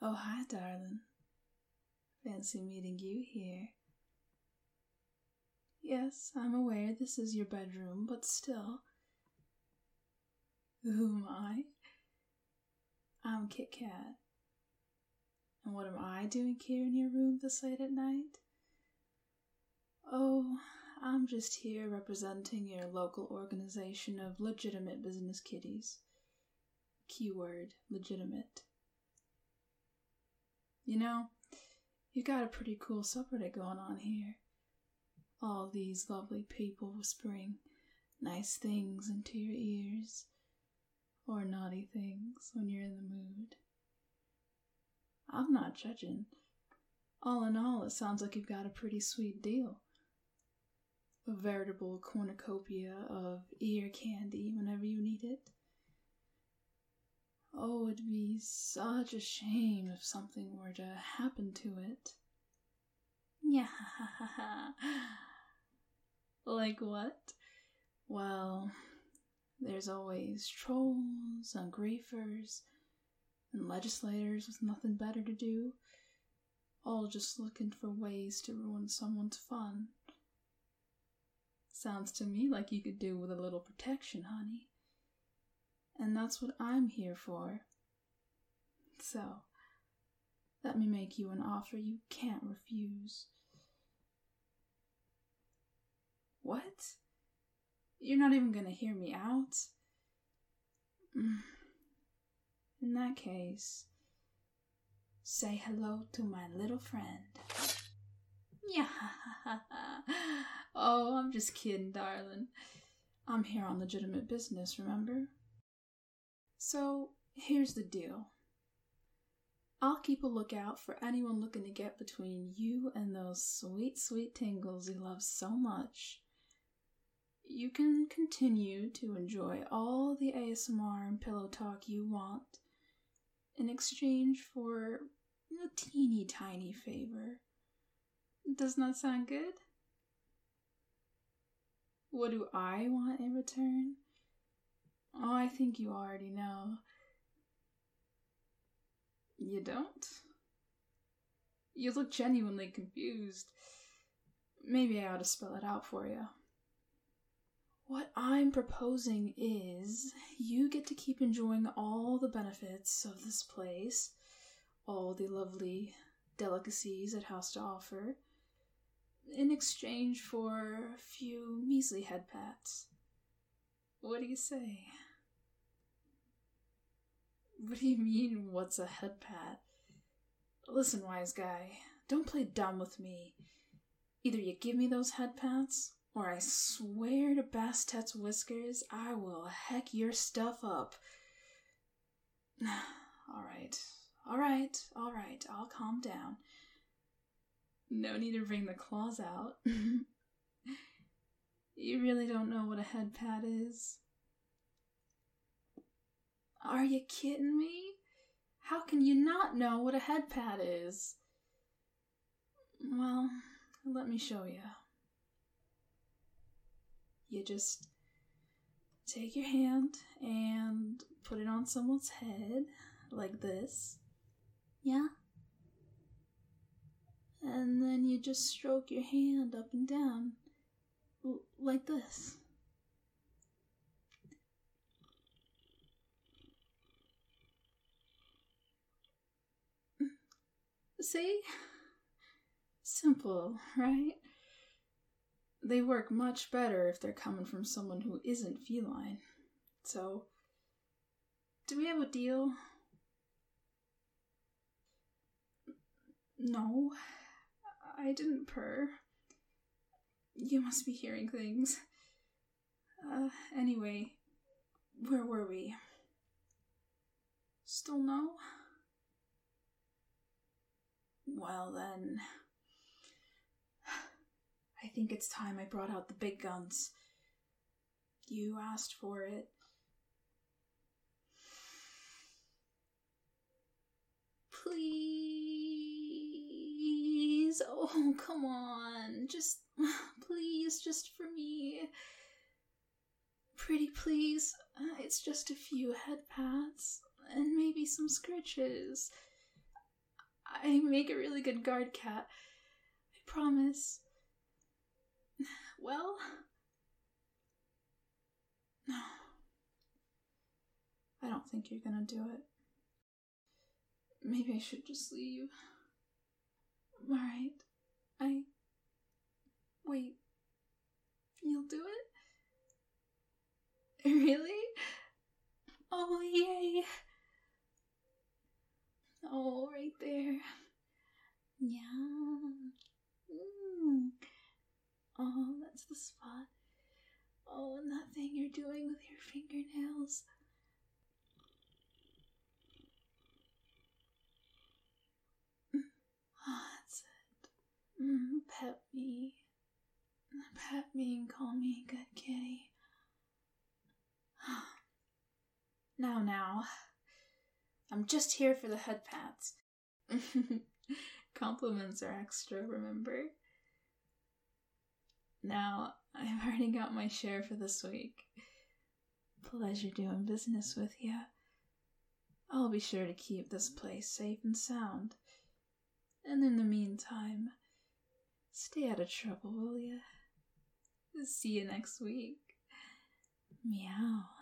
Oh, hi, darling. Fancy meeting you here. Yes, I'm aware this is your bedroom, but still. Who am I? I'm Kit Kat. And what am I doing here in your room this late at night? Oh, I'm just here representing your local organization of legitimate business kitties. Keyword, legitimate. You know, you got a pretty cool subreddit going on here. All these lovely people whispering nice things into your ears, or naughty things when you're in the mood. I'm not judging. All in all, it sounds like you've got a pretty sweet deal. A veritable cornucopia of ear candy whenever you need it. Oh, it'd be such a shame if something were to happen to it. Yeah. Like what? Well, there's always trolls and griefers and legislators with nothing better to do, all just looking for ways to ruin someone's fun. Sounds to me like you could do with a little protection, honey. And that's what I'm here for. So, let me make you an offer you can't refuse. What? You're not even gonna hear me out? In that case, say hello to my little friend. Yeah. Oh, I'm just kidding, darling. I'm here on legitimate business, remember? So, here's the deal. I'll keep a lookout for anyone looking to get between you and those sweet, sweet tingles you love so much. You can continue to enjoy all the ASMR and pillow talk you want in exchange for a teeny tiny favor. Doesn't that sound good? What do I want in return? Oh, I think you already know. You don't? You look genuinely confused. Maybe I ought to spell it out for you. What I'm proposing is you get to keep enjoying all the benefits of this place, all the lovely delicacies it has to offer, in exchange for a few measly head pats. What do you say? What do you mean, what's a head pat? Listen, wise guy, don't play dumb with me. Either you give me those head pats, or I swear to Bastet's whiskers, I will heck your stuff up. Alright, I'll calm down. No need to bring the claws out. You really don't know what a head pat is? Are you kidding me? How can you not know what a head pat is? Well, let me show you. You just take your hand and put it on someone's head, like this. Yeah? And then you just stroke your hand up and down, like this. See? Simple, right? They work much better if they're coming from someone who isn't feline. So, do we have a deal? No, I didn't purr. You must be hearing things. Anyway, where were we? Still no? Well then, I think it's time I brought out the big guns. You asked for it. Please. Oh, come on. Please, just for me. Pretty please. It's just a few head pats and maybe some scritches. I make a really good guard cat. I promise. Well? No. I don't think you're gonna do it. Maybe I should just leave. Alright. Wait. You'll do it? Really? Oh, yay! Oh, right there. Yeah. Oh, that's the spot. Oh, and that thing you're doing with your fingernails. Oh, that's it. Pet me. Pet me and call me a good kitty. Now. I'm just here for the head pats. Compliments are extra, remember? Now, I've already got my share for this week. Pleasure doing business with you. I'll be sure to keep this place safe and sound. And in the meantime, stay out of trouble, will ya? See you next week. Meow.